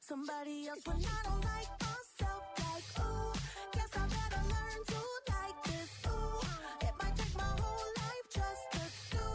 somebody else when I don't like myself. Like, ooh, guess I better learn to like this. Ooh, it might take my whole life just to do.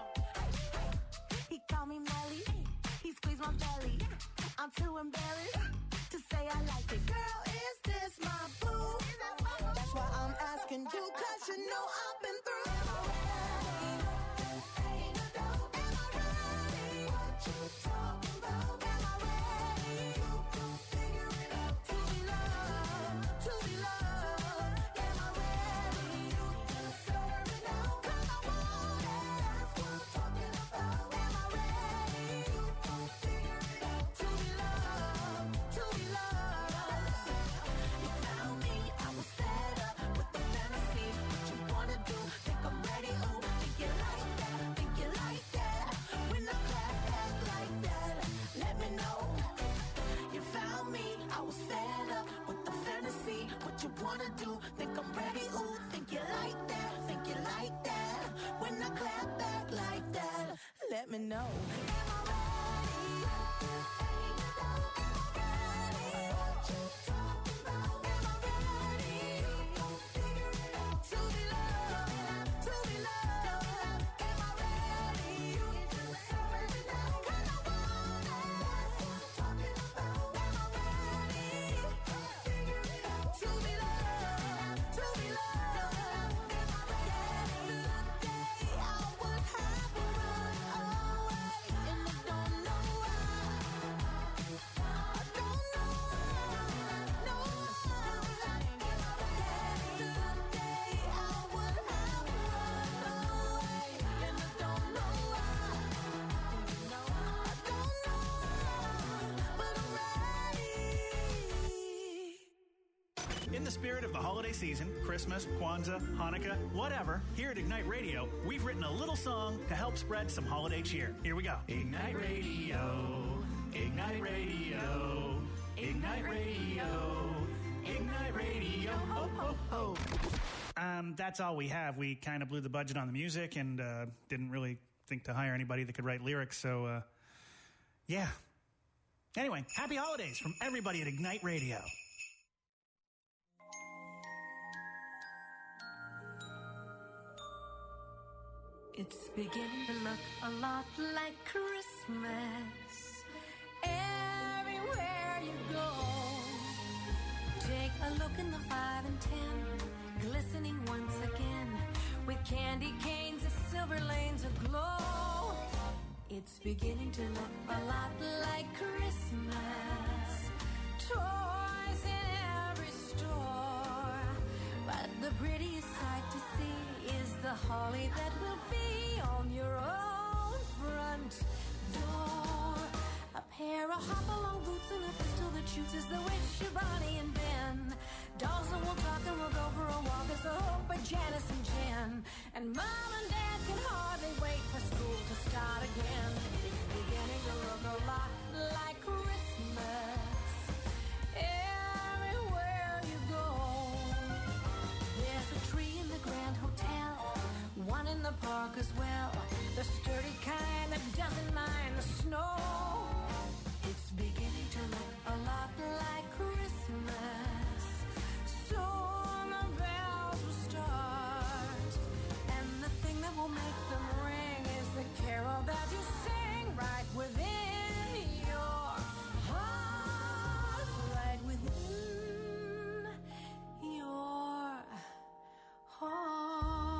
He called me Melly, he squeezed my belly. I'm too embarrassed to say I like it. Girl, is this my boo? That's why I'm asking you, 'cause you know I've been through. Am I ready? Ain't no doubt. Am I ready? What you talking about? Am I ready? You can figure it out. To be loved, to be loved. Am I ready? You can serve it out. 'Cause I want it. That's what I'm talking about. Am I ready? You can figure it out. To be loved, to be loved. You found me, I was fed up with the fantasy. What you wanna do? Think I'm ready? Ooh, think you like that? Think you like that? When I clap back like that, let me know. You found me, I was fed up with the fantasy. What you wanna do? Think I'm ready? Ooh, think you like that? Think you like that? When I clap back like that, let me know. Am I ready? Ain't no doubt. Am I ready? What you talking about? Am I ready? You gon' figure it out. To be loved, to be loved. Am I ready? You can serve it out. 'Cause I want it. That's what I'm talking about. Am I ready? You gon' figure it out. To be loved, to be loved. Am I ready? Yesterday I would have run away, and I don't know why. I don't know why. No. Yesterday I would have run away, and I don't know why. I don't know, but I'm ready. In the spirit of the holiday season, Christmas, Kwanzaa, Hanukkah, whatever, here at Ignite Radio, we've written a little song to help spread some holiday cheer. Here we go. Ignite Radio, Ignite Radio, Ignite Radio, Ignite Radio, ho, ho, ho. That's all we have. We kind of blew the budget on the music and didn't really think to hire anybody that could write lyrics, so yeah. Anyway, happy holidays from everybody at Ignite Radio. It's beginning to look a lot like Christmas everywhere you go. Take a look in the 5 and 10, glistening once again with candy canes and silver lanes aglow. It's beginning to look a lot like Christmas. Toys in every store, but the prettiest sight to see is the holly that will be on your own front door. A pair of hop-along boots and a pistol that shoots is the witch of Bonnie and Ben. Dolls that will talk and we'll go for a walk is the hope of Janice and Jen. And Mom and Dad can hardly wait for school to start again. It's beginning to look a lot like Christmas everywhere you go. There's a tree in the Grand Hotel, one in the park as well, the sturdy kind that doesn't mind the snow. It's beginning to look a lot like Christmas. Soon the bells will start, and the thing that will make them ring is the carol that you sing right within your heart, right within your heart.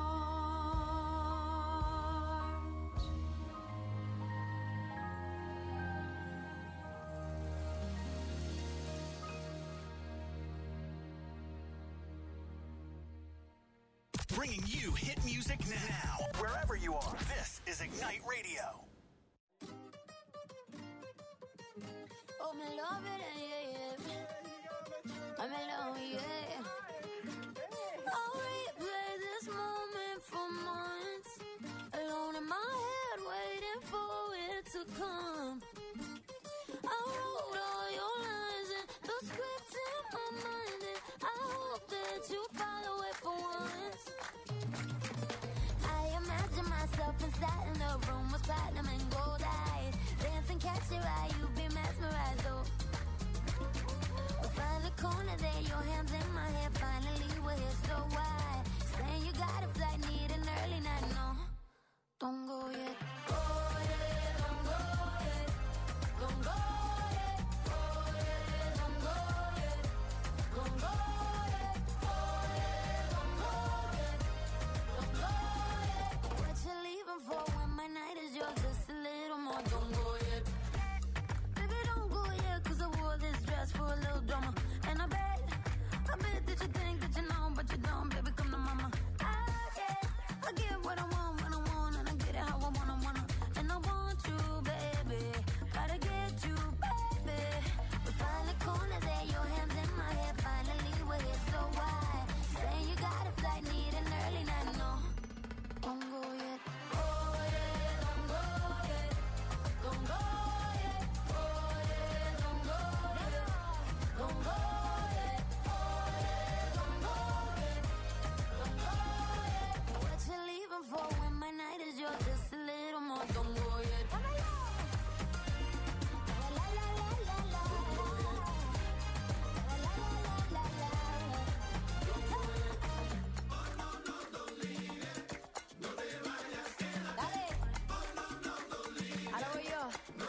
Bringing you hit music now, wherever you are. This is Ignite Radio. Oh, me love it, yeah. I'm in love, yeah. I'll replay this moment for months, alone in my head, waiting for it to come. I wrote all your lines and the script in my mind, and I hope that you follow it for once. I imagine myself inside in a room with platinum and gold eyes, dancing, catch your eye, you be mesmerized, though. your hands in my hair. Finally we're here, so why? Saying you got a flight, need an early night. No, don't go yet. Go yet, don't go yet. Don't go yet. Go yet, don't go yet. Don't go yet. Go yet, don't go yet. Don't go yet. What you leaving for when my night is yours? Just a little more. Don't go yet. Baby, don't go yet, 'cause I wore this dress for a little drama. And I bet that you think that you know, but you don't. Baby, come to mama. I get what I want when I want, and I get it how I wanna. And I want you, baby. Gotta get you, baby. We find the corner there, your hands in my hair. Finally we're here, so why? Saying you got a flight, need an early night. No, don't go yet. Go yet, don't go yet. Don't go yet. Go yet, don't go yet. Don't go yet. Go yet, don't go yet. Don't go yet. What you leaving for when my night is yours? Just a little more. Don't go yet. La la la la la la. La la la la la la. Dale. Ahora voy yo.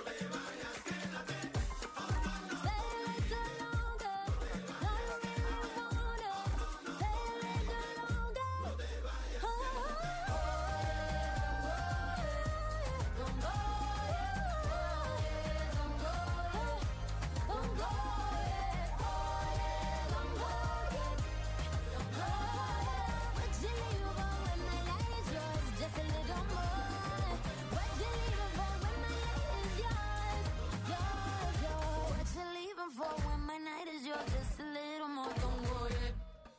Stay a little longer. No, you really wanna. Stay a little longer. Don't go yet. Don't go yet. Don't go yet. Don't go yet. Don't go yet. Don't go yet. What you leaving for when my night is yours? Just a little more. What you leaving for when my night is yours? Yours, yours. What you leaving for when my night is yours? Just a little more. Don't go yet.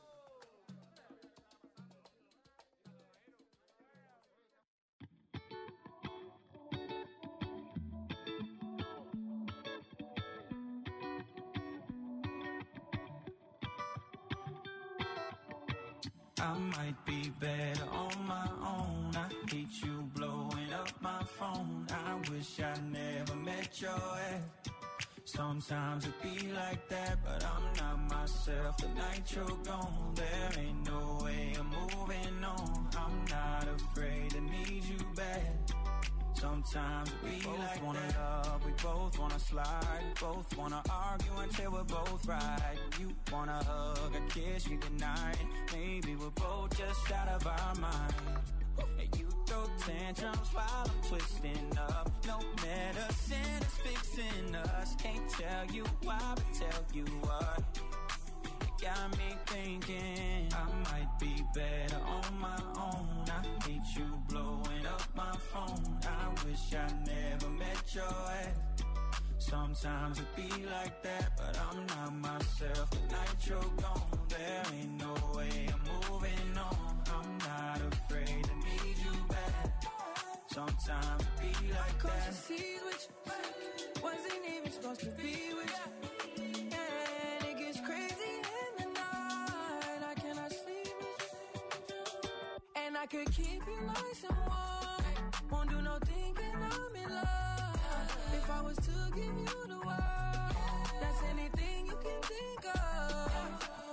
I might be better on my own. I hate you blowing up my phone. I wish I never met your ex. Sometimes it be like that, but I'm not myself. The night you're gone, there ain't no way I'm moving on. I'm not afraid to need you back. Sometimes we both like wanna that. Love, we both wanna slide, we both wanna argue until we're both right. You wanna hug, a kiss, you goodnight. Maybe we're both just out of our mind. And you throw tantrums while I'm twisting up. No medicine is fixing us. Can't tell you why, but tell you what. It got me thinking I might be better on my own. I hate you blowing up my phone. I wish I never met your ex. Sometimes it be like that, but I'm not myself. The night you're gone, there ain't no way I'm moving on. I'm not afraid to need you back. Sometimes it be like that. Seas with you, wasn't even supposed to be with you. And it gets crazy in the night. I cannot sleep with you. And I could keep you nice and warm. Won't do no thinking I'm in love. If I was to give you the world, that's anything you can think of.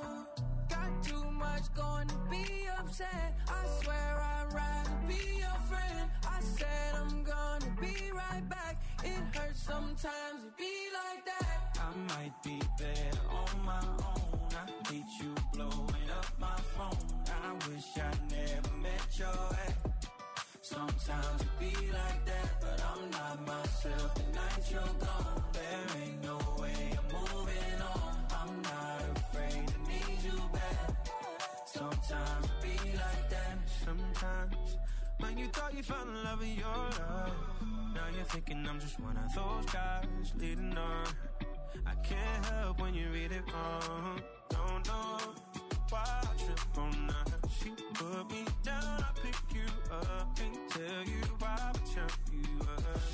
Got too much going to be upset. I swear I'd rather be your friend. I said I'm gonna be right back. It hurts sometimes to be like that. I might be better on my own. I hate you blowing up my phone. I wish I never met your ex. Sometimes it be like that, but I'm not myself. The night you're gone, there ain't no way I'm moving on. I'm not afraid to need you back. Sometimes it be like that. Sometimes when you thought you found the love of your life, now you're thinking I'm just one of those guys leading on. I can't help when you read it wrong. Don't know why I trip on that. She put me down, I pick you up. Can't tell you why, but tell you up.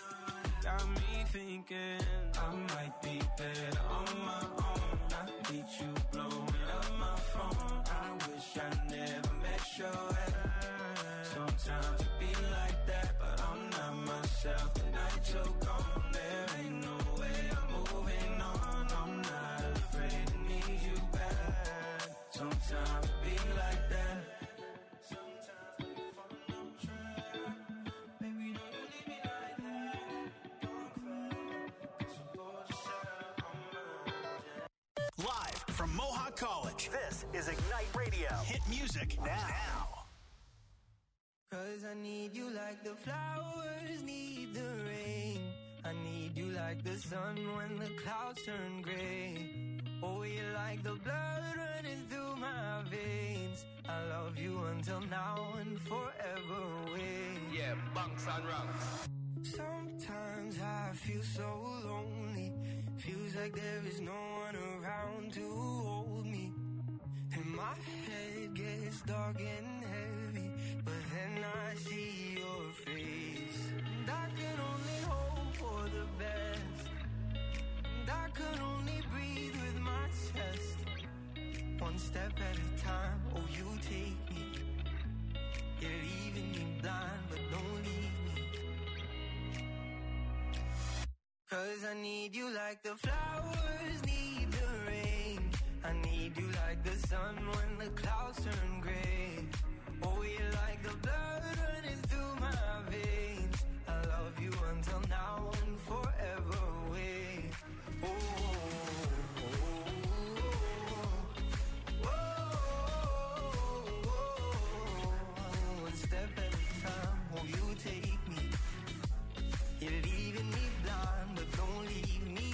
Got me thinking I might be better on my own. I hate you blowing up my phone. I wish I never met your ex. Sometimes it be like that, but I'm not myself. The night you're gone, there ain't no way I'm moving on. I'm not afraid to need you back. college. This is Ignite Radio. Hit music now. Cause I need you like the flowers need the rain. I need you like the sun when the clouds turn gray. Oh, you're like the blood running through my veins. I love you until now and forever away. Yeah, bunks and rungs. Sometimes I feel so lonely. Feels like there is no one around to hold me. And my head gets dark and heavy, but then I see your face. And I can only hope for the best. And I can only breathe with my chest. One step at a time, oh you take me. You're leaving me blind, but don't leave me. Cause I need you like the flowers need the rain. I need you like the sun when the clouds turn gray. Oh, you're like the blood running through my veins. I love you until now and forever away. Oh, oh, oh, oh, oh. One step at a time, oh, you take me. You're leaving me blind, but don't leave me.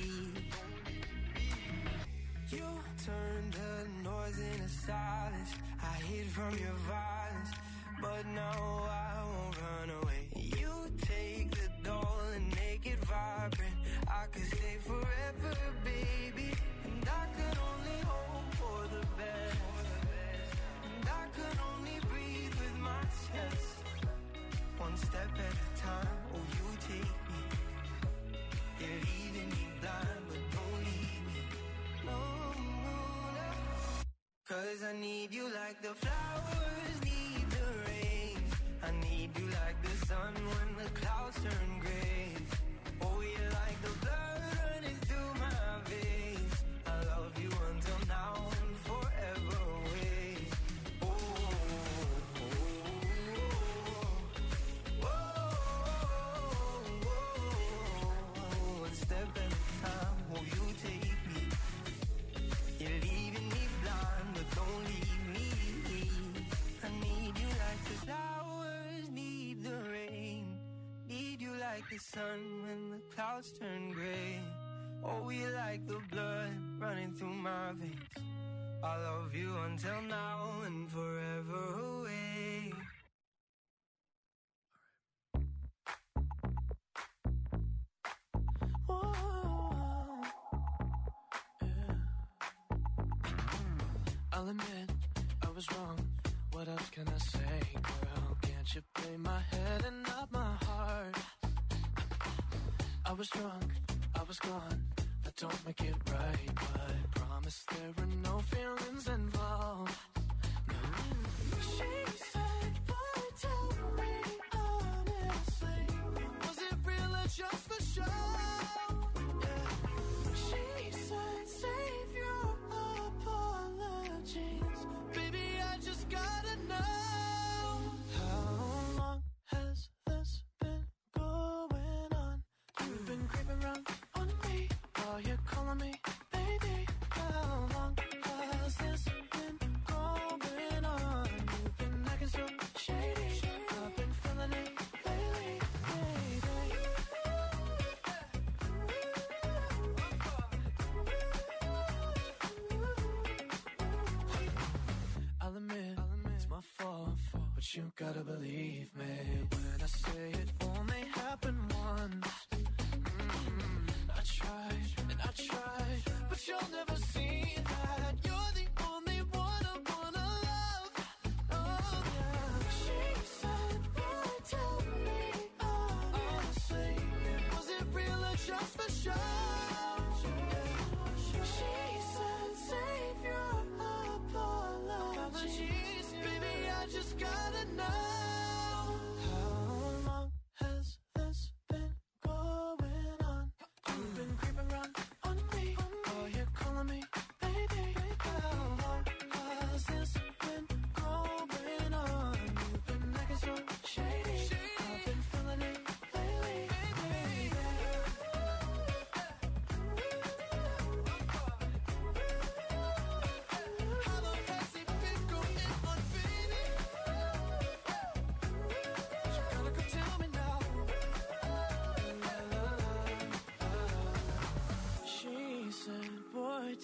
You turned the noise into silence. I hid from your violence, but now I won't run away. You take the doll and make it vibrant. I could stay forever, baby. And I could only hope for the best. And I could only breathe with my chest. One step at a time, oh you take me. You're leaving me blind, but don't leave me. No, no, no. Cause I need you like the flowers need the rain. I need you like the sun when the clouds turn gray. Oh, you're like the blood running through my veins. I love you until now and forever away. Oh, oh, oh, oh, oh. One step at a time, oh, you take me. You're leaving me blind, but don't leave me. I need you like the flowers need the rain. Need you like the sun when the clouds turn gray. Oh, you like the blood running through my veins. I love you until now and forever away. Whoa, yeah. I'll admit I was wrong. What else can I say, girl? Can't you play my head and not my heart? I was drunk, I was gone. That don't make it right, but promise there were no feelings involved. No. She said, boy, tell me honestly, was it real or just for show? Yeah. She said, save your apologies. Baby, I just gotta know. How long has this been going on? You've been creeping around on me while you're calling me baby. How long has this been going on? You've been acting so shady. I've been feeling it lately, baby. I'll admit it's my fault, but you gotta believe me when I say it only happened once. I tried, but you'll never see that. You're the only one I wanna love. Oh yeah. She said, boy, tell me honestly, was it real or just for show? She said, save your apologies. Baby, I just gotta know. How long has this been going on? You've been creeping around on me. Oh, you're calling me baby.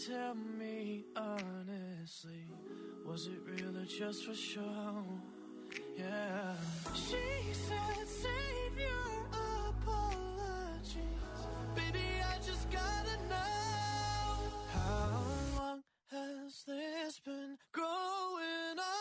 tell me honestly, was it real or just for show? Yeah. She said, save your apologies. Baby, I just gotta know, how long has this been growing on?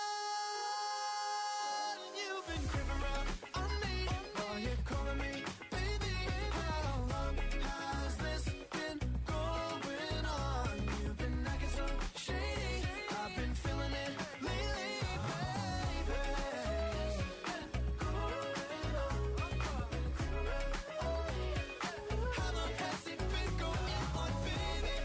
You've been creeping around on me while you're calling me baby. How long has this been going on? You've been acting so shady, I've been feeling it lately, baby. How long has it been going on, baby?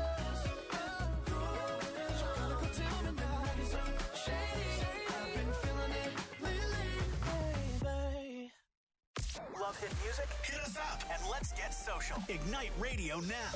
Go tell me now, acting so shady, I've been feeling it lately, baby. Love hit music? Hit us up and let's get social. Ignite Radio now.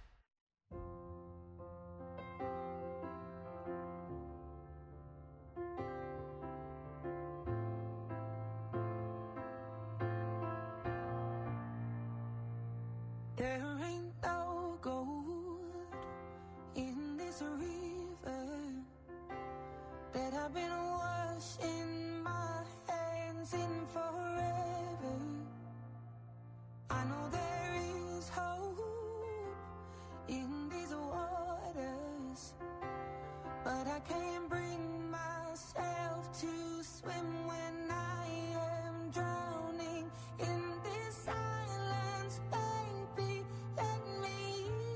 There ain't no gold in this river that I've been washing my hands in forever. I know there is hope in these waters, but I can't bring myself to swim when I am drowning in this silence, baby. Let me in.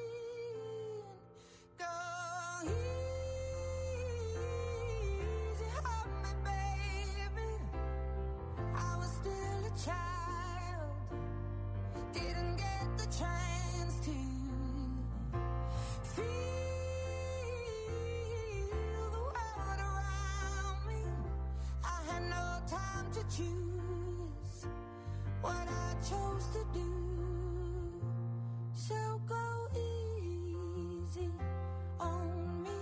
Go easy on me, baby. I was still a child, didn't get the chance to feel the world around me. I had no time to choose what I chose to do. So go easy on me.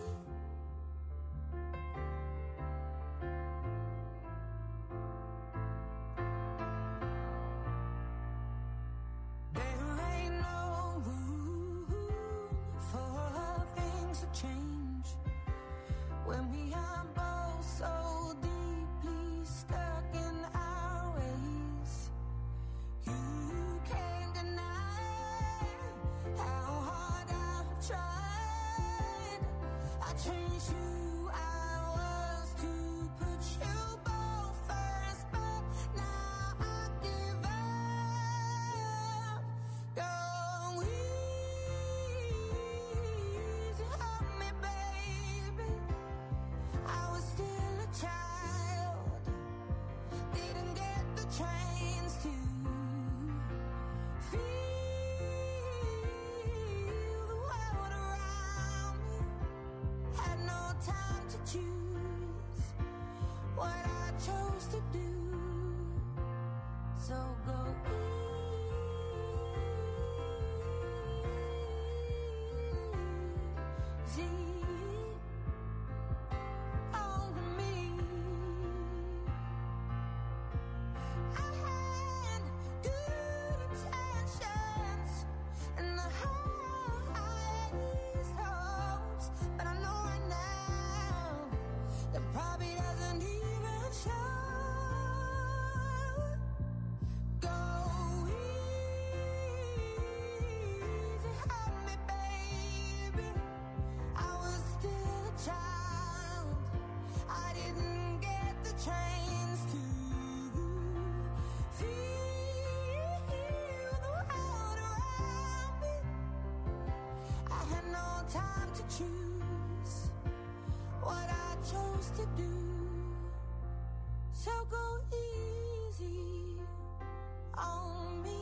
There ain't no room for things to change when we are both so deeply stuck in our ways. You can't deny how hard I've tried. I changed who I was to put you both first, but now I give up. Go easy on me, baby. I was still a child, didn't get the chance to feel the world around me. Had no time to choose what I chose to do. So go easy on me. I had good intentions and the highest hopes, but I know right now that probably doesn't even show. Go easy on me, baby. I was still a child, I didn't get the chance to feel the world around me. I had no time to choose what I chose to do. So go easy on me.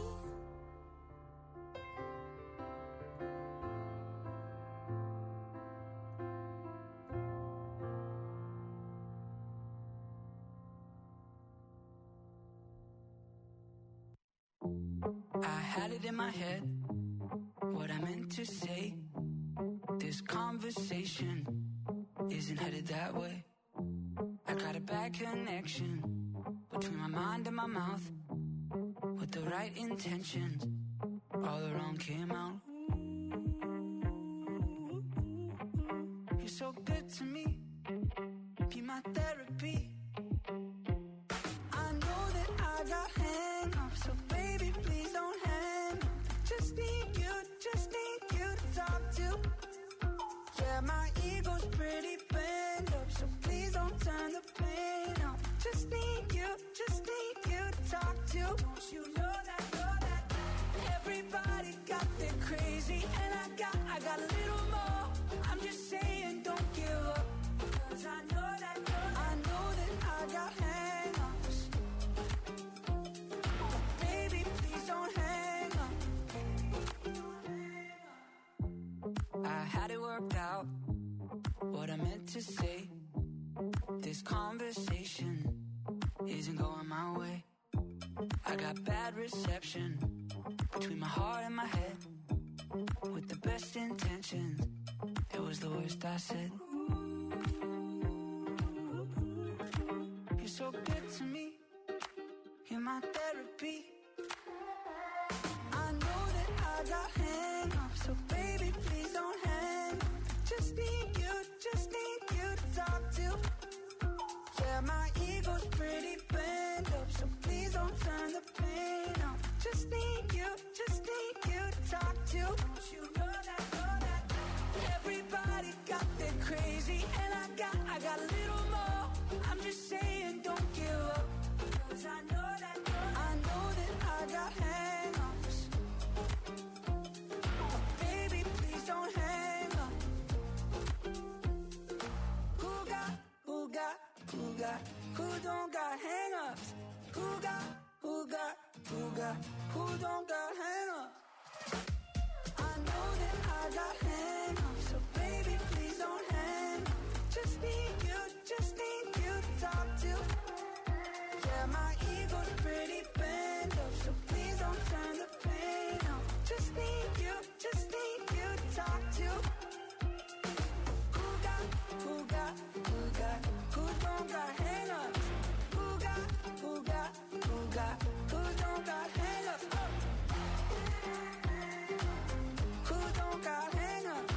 I had it in my head, what I meant to say. This conversation isn't headed that way. I got a bad connection between my mind and my mouth. With the right intentions, all the wrong came out. so good to me. Be my therapy. I know that I got hang-ups, so baby, please don't hang up. Just need you to talk to. Yeah, my ego's pretty bent up, so please don't turn the pain up. Just need you to talk to. Don't you know that, everybody got their crazy, and I got a little more. I'm just saying, don't give up, 'cause I know that I got hang-ups. But baby, please don't hang up. I had it worked out, what I meant to say. This conversation isn't going my way. I got bad reception between my heart and my head. With the best intentions, it was the worst I said. You're so good to me, you're my therapy. I know that I got hang-ups, so baby, please don't hang up. Just need you to talk to. Yeah, my ego's pretty bent up, so please don't turn the pain up. Just need you to talk to. Don't you know that, everybody got their crazy, and I got a little more. I'm just saying, don't give up, 'cause I know that I got hang-ups. But baby, please don't hang up. Who don't got hang-ups? Who don't got hang-ups? I know that I got hang-ups, so baby, please don't hang up. Just need you to talk to. Yeah, my ego's pretty bent up, so please don't turn the pain up. Just need you to talk to. Who don't got hang-ups? Who don't got hang-ups? Who don't got hang-ups?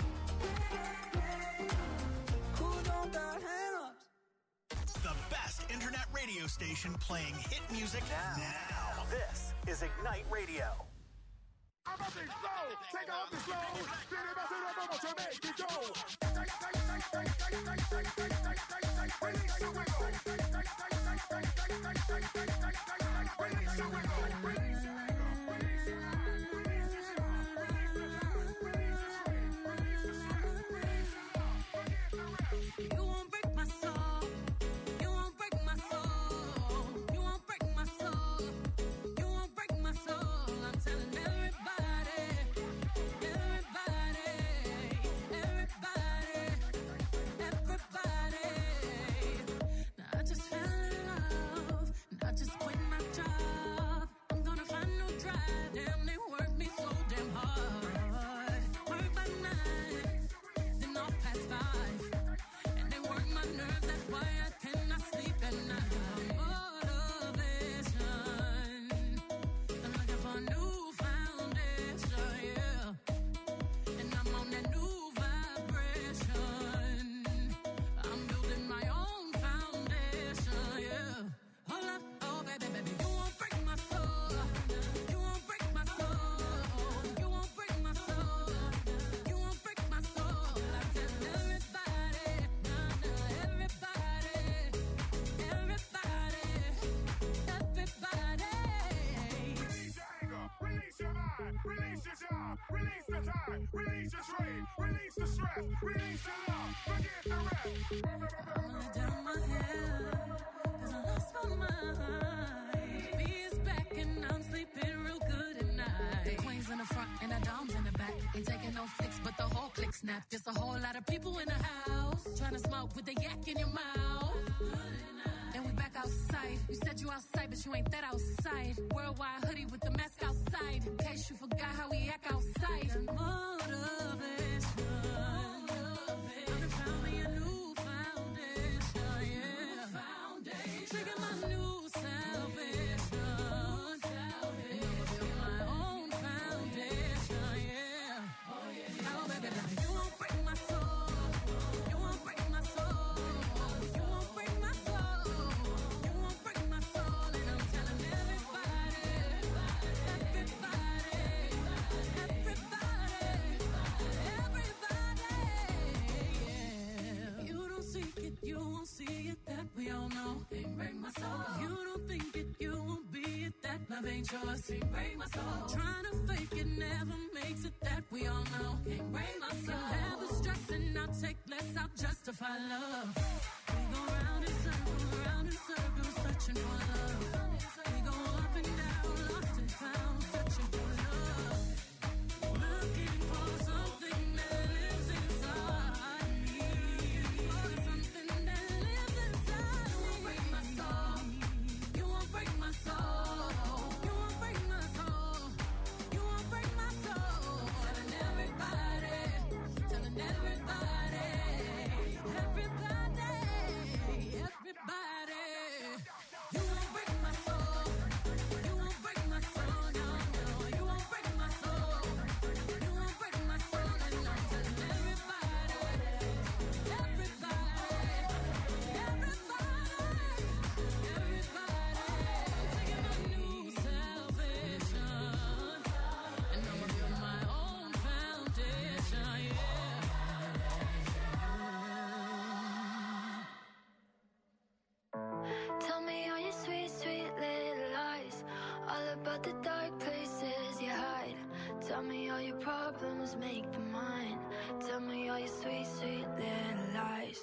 Who don't got hang-ups? The best internet radio station playing hit music now. This is Ignite Radio. I'm up and slow, take off the slow. Spin it up to make it go. Release your wiggle. Release your wiggle. Release your You won't break my soul. You won't break my soul. You won't break my soul. You won't break my soul. I'm telling everybody. Now I just fell in love. And I just quit my job. I'm gonna find no drive. Damn, they work me so damn hard. Work by 9, then off past 5. And they work my nerves, that's why I cannot sleep at night. Motivation. I'm looking for a new foundation, yeah. And I'm on that new vibration. I'm building my own foundation, yeah. Hold up, oh baby, you won't break my soul. You won't break my soul. You won't break my soul. You won't break my soul. I tell everybody, everybody. Release your anger, release your mind, release your job, release the time, release your trade, release the stress, release the love, forget the rest. I'm laying down my head, 'cause I lost my mind. B is back and I'm sleeping real good at night. The queens in the front and the doms in the back. Ain't taking no flicks, but the whole click snap. Just a whole lot of people in the house, trying to smoke with the yak in your mouth. And we back outside. You said you outside, but you ain't that outside. Worldwide hoodie with the mask outside. In case you forgot how we act outside. Motivation. I found me a new foundation, yeah. Trigger my new salvation. And I'ma build my own foundation, yeah. Oh baby, you won't break my soul. of ain't yours, can't break my soul. Trying to fake it never makes it, that we all know. Can't break my soul. Have the stress and I'll take less, I'll justify love. We go round in circles, searching for love. We go up and down, lost and found, searching for love. Looking for something that lives inside me. For something that lives inside me. You won't break my soul. You won't break my soul. You won't break my soul. You won't break my soul. Telling everybody. Telling everybody. Everybody. Everybody. You won't break my soul. You won't break my soul. No, no. You won't break my soul. You won't break my soul. And I'm telling everybody. Everybody. Everybody. Taking my new salvation. And I'ma build my own foundation. Yeah. Tell me all your sweet, sweet little lies. All about the dark places you hide. Tell me all your problems, make them mine. Tell me all your sweet, sweet little lies.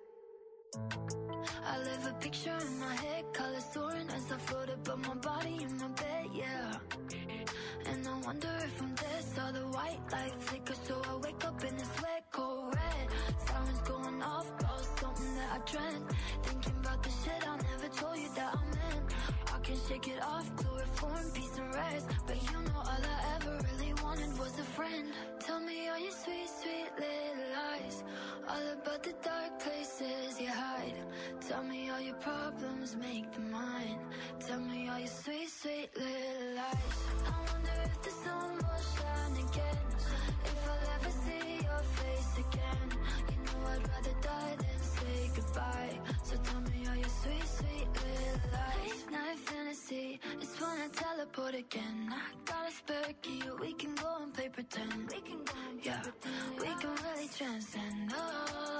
I live a picture in my head, colors soaring as I float above my body in my bed, yeah. And I wonder if I'm dead, saw the white light flicker, so I wake up in this sweat cold red. Sirens going off, about something that I dreamt. Thinking about the shit I never told you that I meant. I can shake it off, chloroform, peace and rest. But you know all I ever really wanted was a friend. Tell me all your sweet, sweet little lies. All about the dark places you hide. Tell me all your problems, make them mine. Tell me all your sweet, sweet little lies. I wonder if the sun will shine again. If I'll ever see your face again. You know I'd rather die than say goodbye. So tell me all your sweet, sweet little lies. Late night fantasy, it's when I teleport again. I got a spare key, we can go and play pretend. We can go and play pretend. We can really transcend. Oh,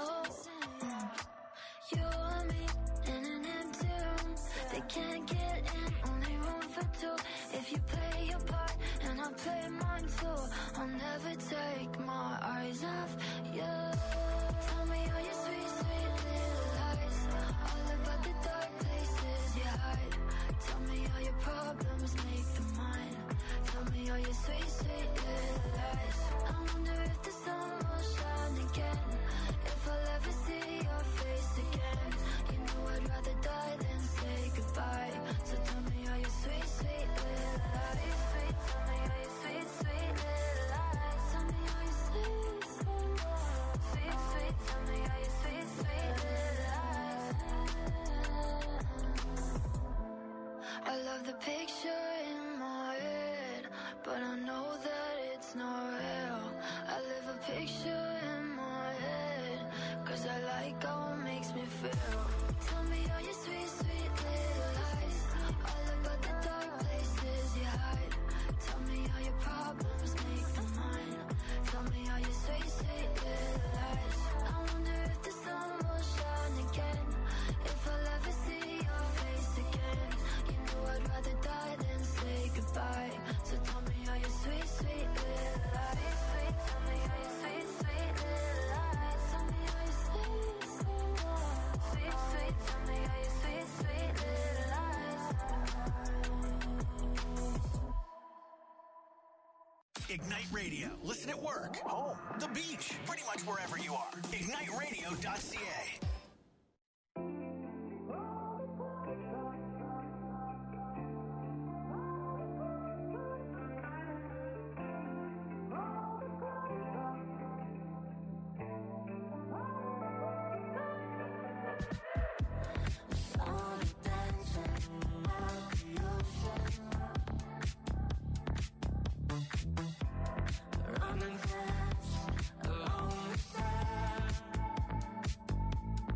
you and me in an empty room. They can't get in, only room for two. If you play your part and I play mine too, I'll never take my eyes off you. Tell me all your sweet, sweet little lies. All about the dark places you hide. Tell me all your problems, make them mine. Tell me all your sweet, sweet little lies. I wonder if the sun will shine again. If I'll ever see your face again. You know I'd rather die than say goodbye. So tell me all your sweet, sweet little lies. Sweet, tell me all your sweet, sweet little lies. Tell me all your sweet, sweet lies. Sweet, sweet, tell me all your sweet, sweet little lies. I love the picture in my head, but I know that it's not real. I live a picture in my head, 'cause I like how it makes me feel. Tell me all your sweet, sweet little lies. All about the dark places you hide. Tell me all your problems, make them mine. Tell me all your sweet, sweet little lies. I wonder if the sun will shine again. If I'll ever see your face again. You know I'd rather die than say goodbye. So tell me all your sweet, sweet little lies. Sweet, tell me all your sweet, sweet little lies. Tell me all your sweet, sweet lies. Sweet, sweet, tell me all your sweet, sweet little lies. Ignite Radio. Listen at work, home, the beach, pretty much wherever you are. IgniteRadio.ca. Running fast along the sand.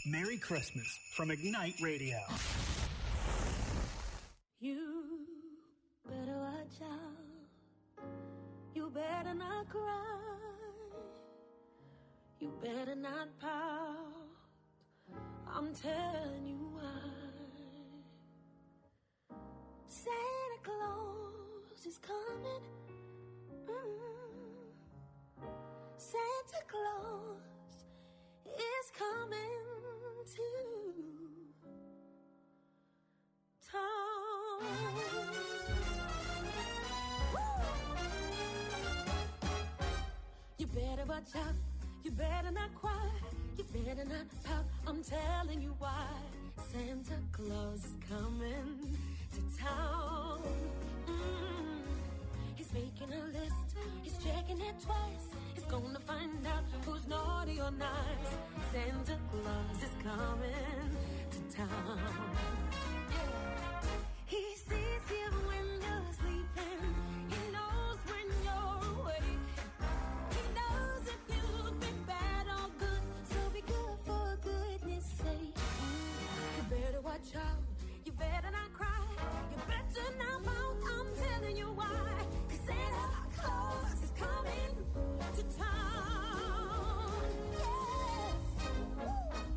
Merry Christmas from Ignite Radio. You better watch out. You better not cry. You better not pout. I'm telling you why. Santa Claus is coming. Santa Claus is coming to town. You better watch out. You better not cry. You better not pout. I'm telling you why. Santa Claus is coming to town. He's making a list. He's checking it twice. He's gonna find out who's naughty or nice. Santa Claus is coming to town. He sees you when you're sleeping. He knows when you're awake. He knows if you've been bad or good. So be good for goodness sake. You better watch out. You better not cry. You better not pout. I'm telling you why. 'Cause Santa Claus is coming to town. Yes. Woo.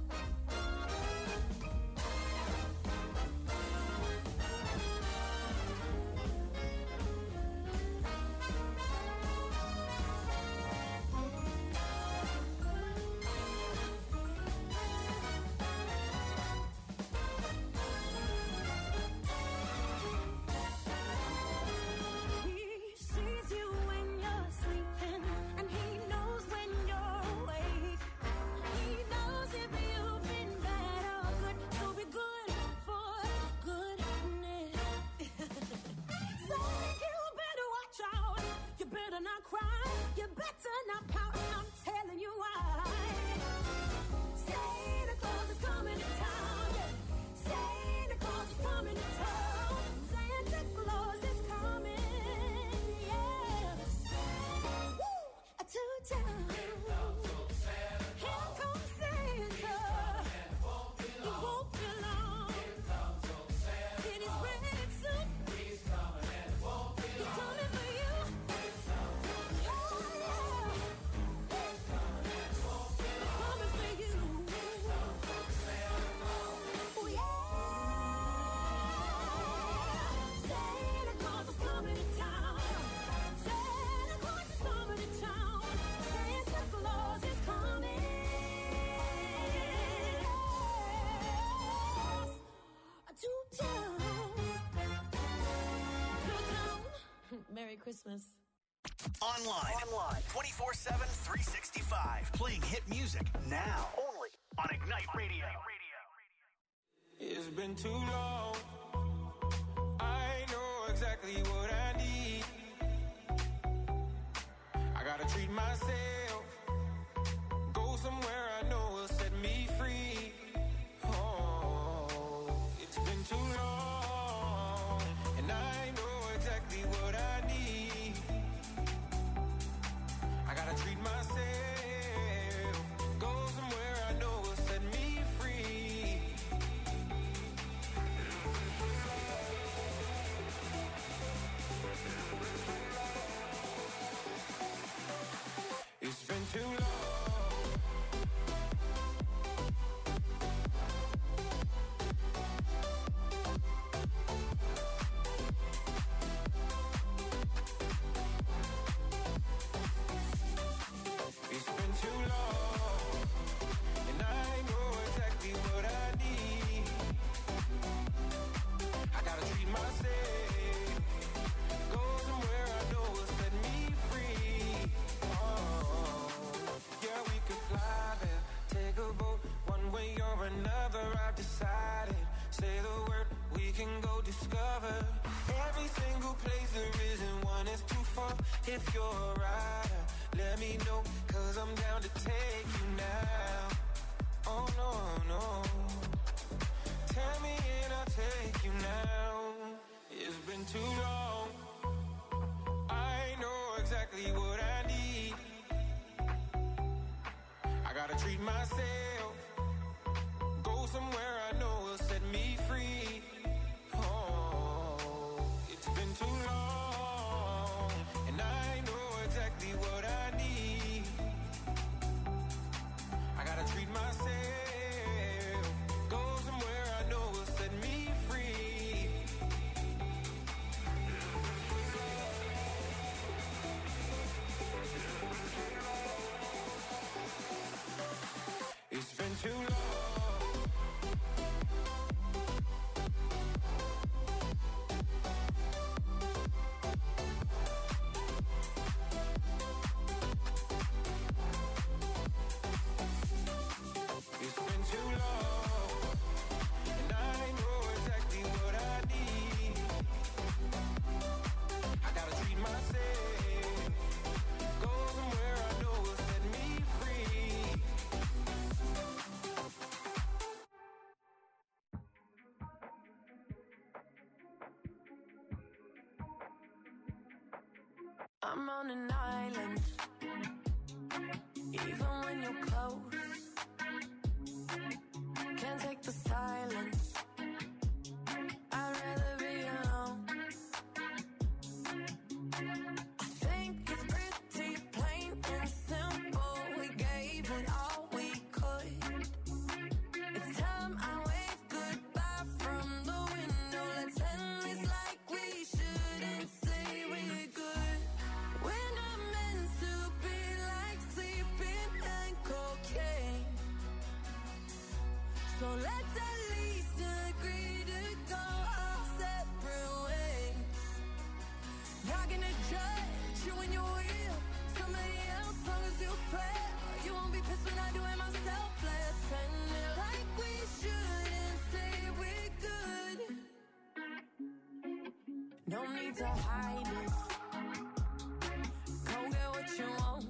He sees you when you're sleeping, and he knows when you're awake. He knows if you've been bad or good, so be good for goodness. So you better watch out. You better not cry. You better not pout. I'm telling you why. Santa Claus is coming to town. Yeah. Santa Claus is coming to town. Santa Claus is coming. Yes. Woo! To town. Here comes Santa. He won't be long. In his red suit. He's coming for you. Yeah, yeah. He's coming for you. Oh, yeah. Santa Claus is coming to town. Santa Claus is coming to town. Santa Claus is coming. To town. To town. Merry Christmas. Online. 24/7, 365. Playing hit music now. Only on Ignite Radio. It's been too long. I know exactly what I need. I gotta treat myself. Go somewhere I know will set me free. Oh, it's been too long. And I know exactly what I need. I gotta treat myself. Go somewhere I know will set me free. It's been too long. It's been too long, and I know exactly what I need. I gotta treat myself. Go somewhere I know will set me free. Oh, yeah, we could fly there, take a boat, one way or another. I've decided. Say the word, we can go discover every single place there isn't one is too far. If you're a rider, let me know, 'cause I'm down to take you now. Oh no, no. Tell me and I'll take you now. It's been too long. I know exactly what I need. I gotta treat myself. I'm on an island. Even when you're close, can't take the silence. I'd rather be alone. I think it's pretty plain and simple. We gave it all we could. It's time I wave goodbye from the window. Let's end this like we shouldn't say we're good. We're not meant to be like sleeping and cocaine. So let's at least agree to go our separate ways. Not gonna judge you when you're with somebody else, long as you swear. You won't be pissed when I do it myself. Let's end it like we shouldn't say we're good. No need to hide it. Go get what you want.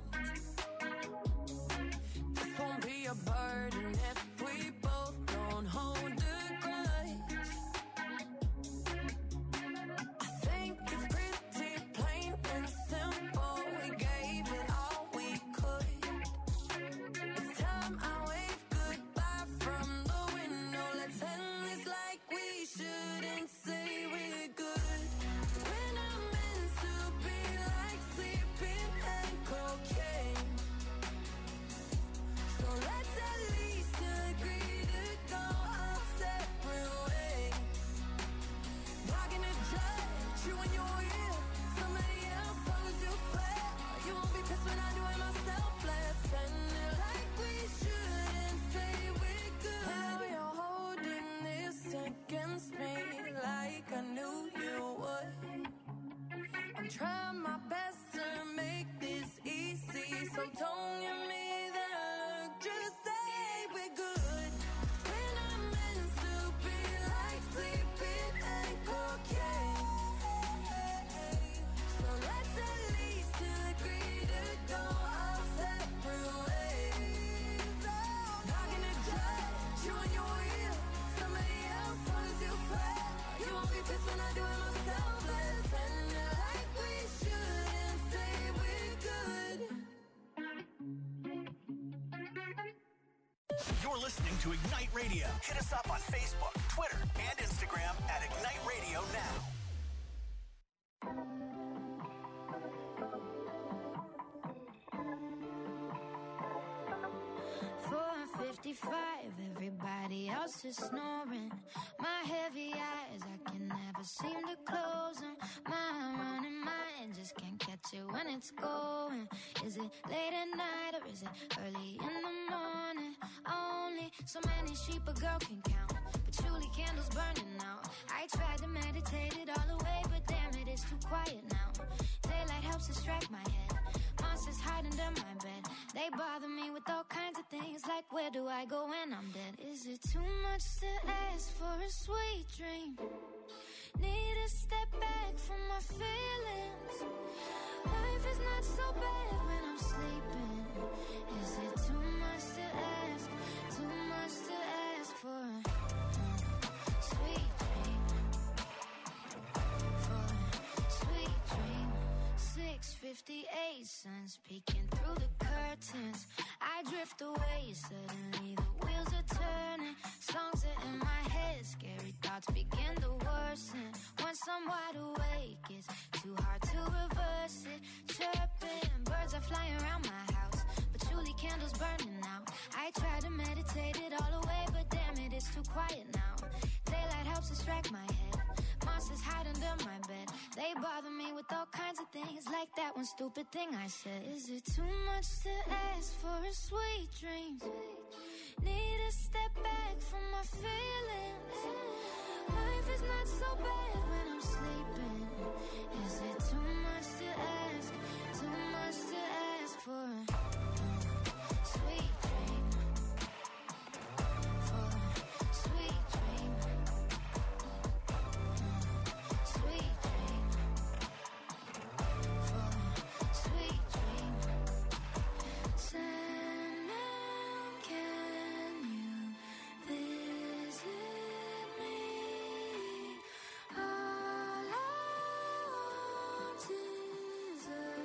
This won't be a burden if we both don't hold a grudge. I think it's pretty plain and simple. We gave it all we could. It's time I wave goodbye from the window. Let's end this like we shouldn't say we're good. We're not meant to be like sleeping and cocaine. So let's at least agree to go our separate ways. Not gonna judge you when you're with somebody else, long as you swear. You won't be pissed when I do it myself. Let's end it like we shouldn't say we're good. Now you're holding this against me like I knew you would. I'm trying my best to make this easy, so don't give me that look. Just say we're good. We're not meant to be like sleeping and cocaine. So let's at least agree to go our separate ways. Not gonna judge you when you're with somebody else, long as you swear. You won't be pissed when I do it myself. Let's end it like we shouldn't say we're good. You're listening to Ignite Radio. Hit us up on Facebook, Twitter, and Instagram at Ignite Radio Now. 4:55, everybody else is snoring. My heavy eyes, I can never seem to close them. My running mind just can't catch it when it's going. Is it late at night or is it early in the morning? Only so many sheep a girl can count, patchouli candles burning out. I tried to meditate it all away, but damn it, it's too quiet now. Daylight helps distract my head. Monsters hide under my bed. They bother me with all kinds of things, like where do I go when I'm dead? Is it too much to ask for a sweet dream? Need to step back from my feelings. Life is not so bad when I'm sleeping. Is it too much to ask? Too much to ask for a sweet dream? For a sweet dream. 6:58, sun's peeking through the curtains. I drift away, suddenly the wheels are turning. Songs are in my head, scary thoughts begin to worsen. Once I'm wide awake, it's too hard to reverse it. Chirping, birds are flying around my house, patchouli candles burning out. I try to meditate it all away, but damn it, it's too quiet now. Daylight helps distract my head. Monsters hide under my bed. They bother me with all kinds of things, like that one stupid thing I said. Is it too much to ask for a sweet dream? Need to step back from my feelings. Life is not so bad when I'm sleeping. Is it too much to ask? Too much to ask for a sweet dream? For a sweet dream. Sweet dream. For a sweet dream. Sandman, can you visit me? All I want is a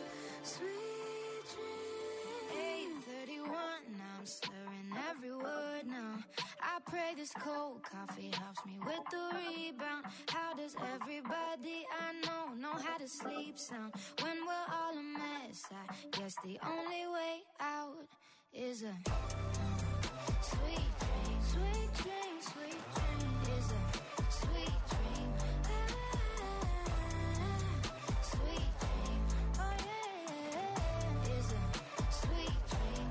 every word now. I pray this cold coffee helps me with the rebound. How does everybody I know how to sleep sound? When we're all a mess, I guess the only way out is a sweet dream, sweet dream, sweet dream. Is a sweet dream. Sweet dream. Oh yeah. Is a sweet dream.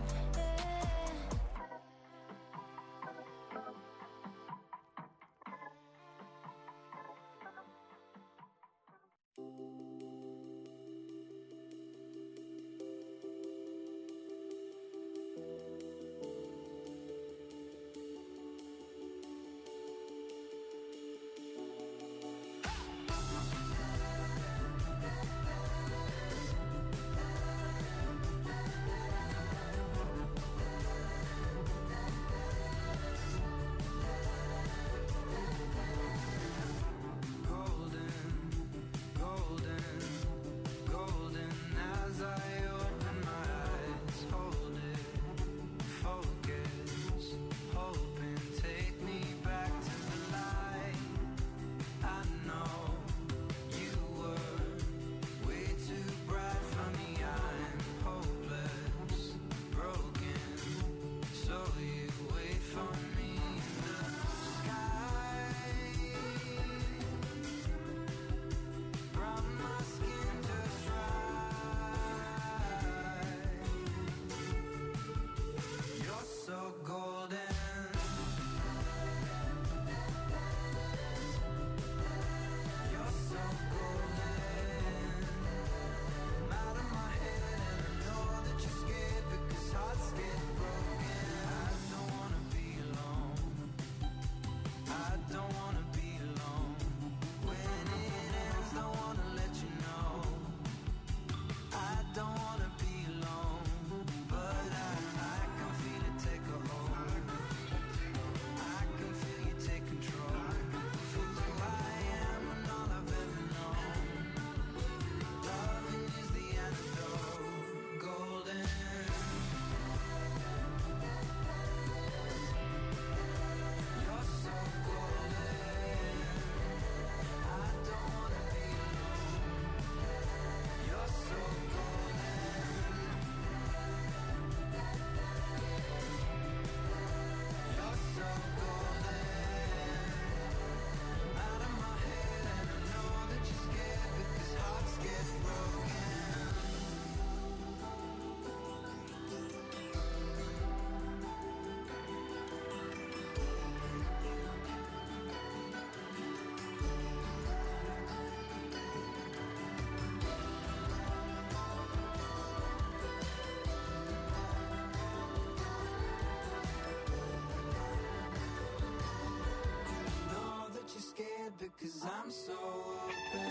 Because I'm so open.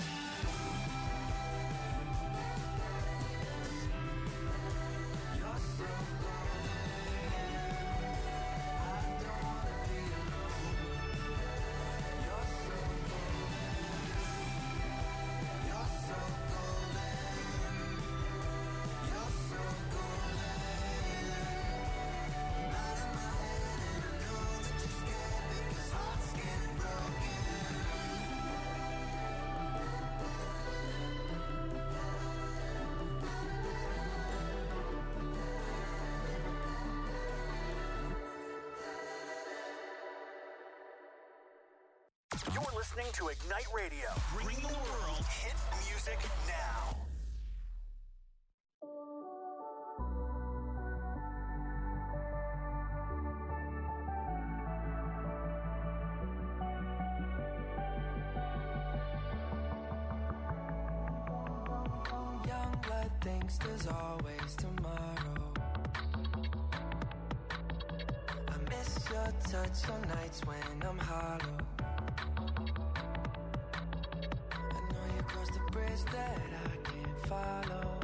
You're so golden. I don't wanna be alone. You're so golden. You're so golden. You're so golden. Out of my head and I know that you're scared because hearts get broken. You're listening to Ignite Radio. Bring the world hit music now. Young blood thinks there's always tomorrow. I miss your touch on nights when I'm hollow. I know you crossed the bridge that I can't follow.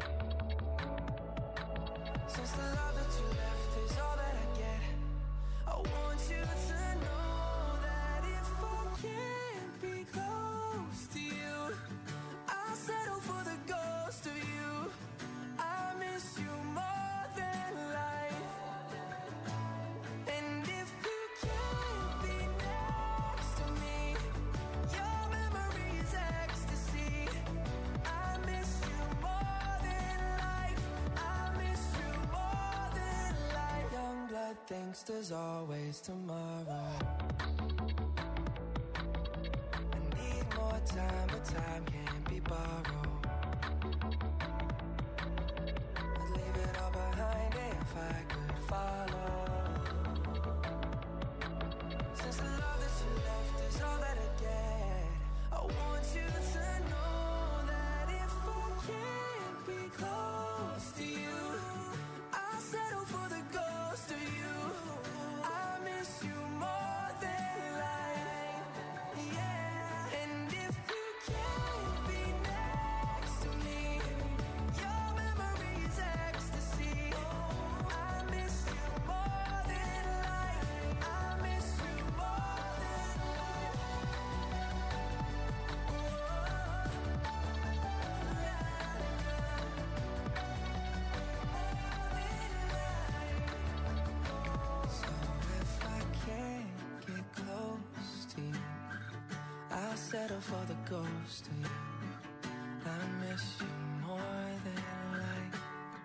Since the love that you left is all that I get, I want you to know that if I can't be close to you, I'll settle for the ghost of you. I miss you more than life. thinks there's always tomorrow. I need more time, but time can't be borrowed. I'd leave it all behind if I could follow. Since the love that you left is all that I get, I want you to know that if I can't be close to you, I'll settle for the ghost of you. I miss you more than life, yeah. And if you can't be next to me, your memory is ecstasy. I miss you more than life. I miss you more than life. So if I can't get close to you, I'll settle for the ghost of you. I miss you more than life.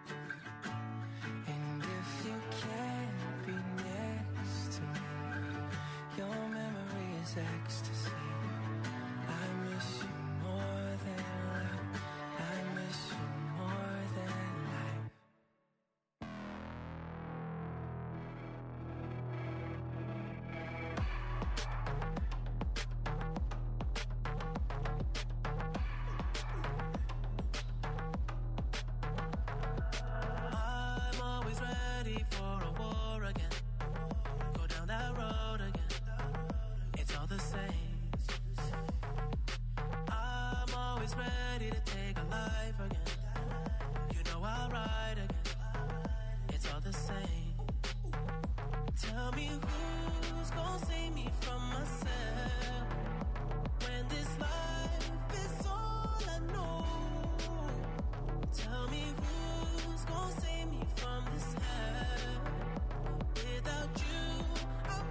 And if you can't be next to me, your memory is ecstasy. I miss you more than life. I miss you more than life. I'm always ready for a war again. Go down that road again. It's all the same. I'm always ready to take a life again. You know I'll ride again. It's all the same. Tell me who's gonna save me from myself when this life is all I know. Tell me who's gonna save me from this hell. Without you, I'm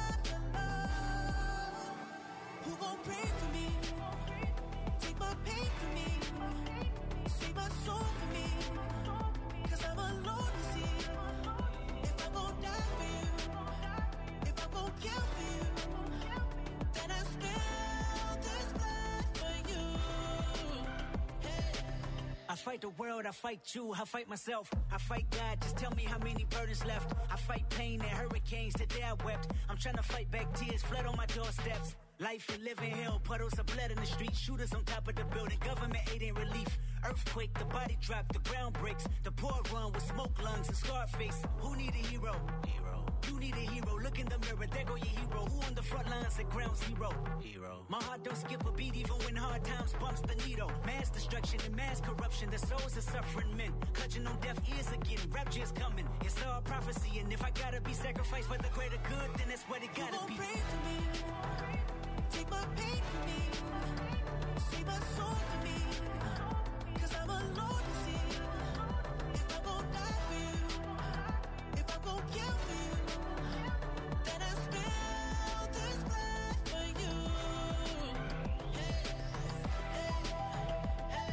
alone. Who gon' pray for me? Take my pain for me. Save my soul for me. 'Cause I'm alone to see. If I'm gon' die for you, if I'm gon' kill for you, then I spill this blood for you. Hey. I fight the world, I fight you, I fight myself, I fight God, just tell me how many burdens left. I fight pain and hurricanes, the day I wept. I'm trying to fight back tears, flood on my doorsteps. Life and living hell, puddles of blood in the street, shooters on top of the building, government aid ain't relief. Earthquake, the body drop, the ground breaks, the poor run with smoke lungs and scarred face. Who need a hero? You need a hero, look in the mirror, there go your hero. Who on the front lines at ground zero? My heart don't skip a beat even when hard times bumps the needle. Mass destruction and mass corruption, the souls of suffering men. Clutching on deaf ears again, rapture's coming. It's all prophecy, and if I gotta be sacrificed for the greater good, then that's what it gotta Who be. gon' pray for me? Take my pain for me. Save my soul for me. 'Cause I'm alone to see. If I'm gon' die for you, if I'm gon' kill for you, then I spill this blood for you. Hey, hey, hey.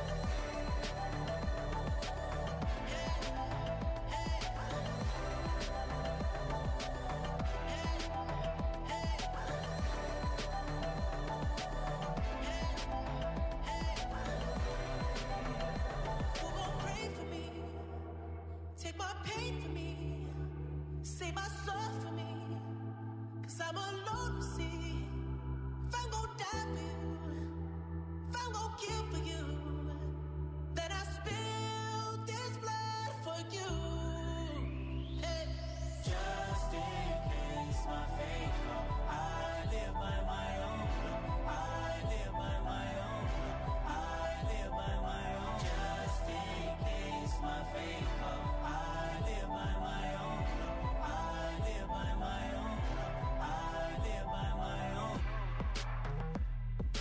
Who gon' pray for me? Take my pain for me. Save my soul for me. 'Cause I'm alone to see. If I'm gon' die for you, if I'm gon' kill for you, then I spill this blood for you. Hey. Just in case my fate come, I live by my own law. I live by my own law. I live by my own. Just in case my fate come, I live by my own law. I live by my own law. I live by my own.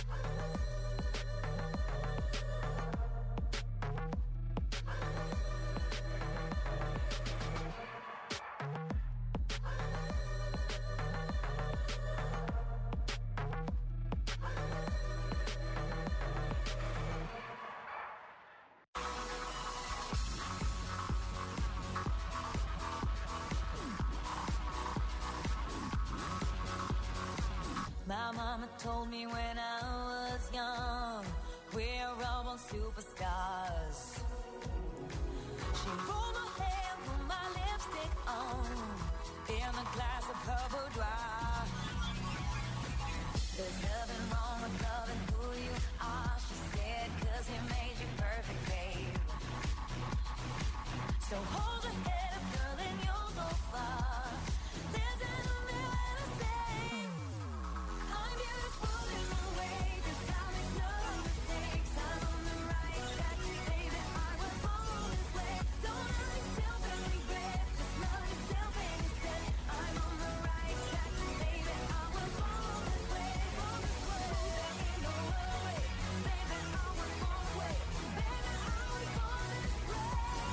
So hold your head up, girl, and you'll go far. There's an only way to say I'm beautiful in my way, 'cause I make no mistakes. I'm on the right track, baby, I was born this way. Don't hurt yourself and regret, just love yourself and instead. I'm on the right track, baby, I was born this way. There ain't no other way, baby, I was born this way. Baby, I was born this way.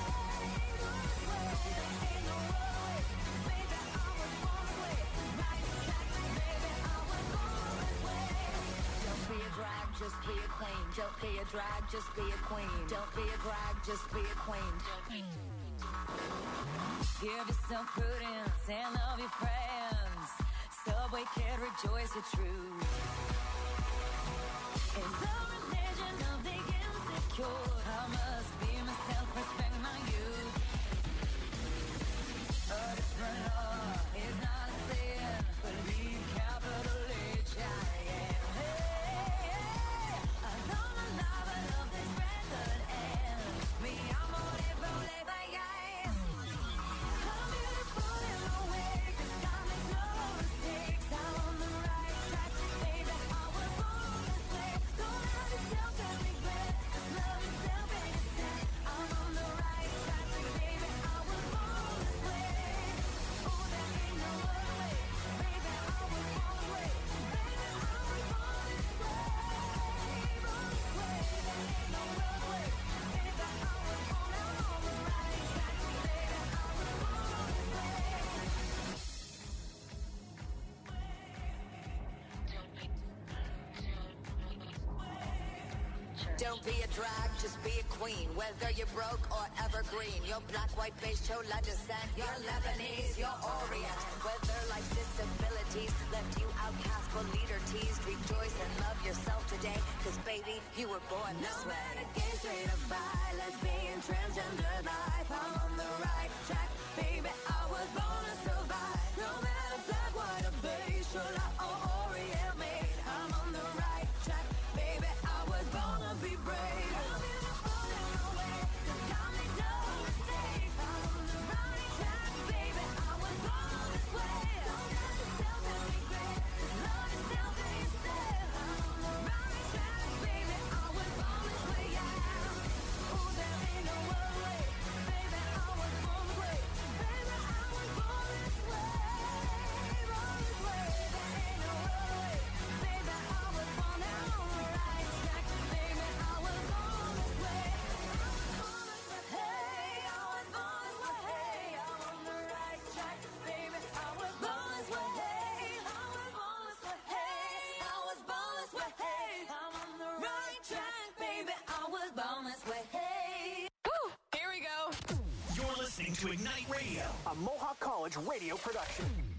There ain't no other way, baby, I was born this way. Right track, baby, I was born this way. Don't be a drag, just be a queen. Don't be a drag, just be a queen. Don't be a drag, just be a queen. Give yourself prudence and love your friends. Subway kid, rejoice your truth. In the religion of the insecure, I must be myself, respect my youth. A different law is not a sin, but leave capital H, I am. Hey, I know my life, I love this record, and me, I'm on it, roll it, bye, guys. I'm beautiful in my way, 'cause I make no mistakes. I'm on the right track, baby, I was born this way. Don't hurt yourself and regret, just love yourself and instead. I'm on the right track, baby, I was born this way. Oh, there ain't no other way, baby, I was born this way. Baby, I was born this way. Born this way, there ain't no other way, baby, I was born. I'm on the right track, baby, I was born this way. Don't be a drag, just be a queen. Whether you're broke or evergreen, your black, white, beige, chola descent, you're Lebanese, you're Orient. Whether life's disabilities left you outcast but leader teased, rejoice and love yourself today, 'cause baby, you were born this No way. matter gay, straight or bi, lesbian, transgender life, I'm on the right track, baby, I was born to survive. No matter black, white or beige, chola or Orient made, I'm on the right track, baby, I was born to be brave. I'm beautiful in my way, 'cause I make no mistakes. I'm on the right track, baby, I was born this way. Don't hurt yourself and regret, just love yourself and instead. I'm on the right track, baby, I was born this way, yeah. Oh, there ain't no other way, baby, I was born this way. Baby, I was born this way. Born this way, there ain't no other way, baby, I was born. I'm on the right track, baby, I was born this way. Hey, I was born this way. Hey, I'm on the right track, baby, I was born this way. Hey, I was born this way. Hey, I was born this way. Hey, I'm on the right track, baby, I was born this way. Hey. Here we go. You're listening to Ignite Radio, a Mohawk College radio production.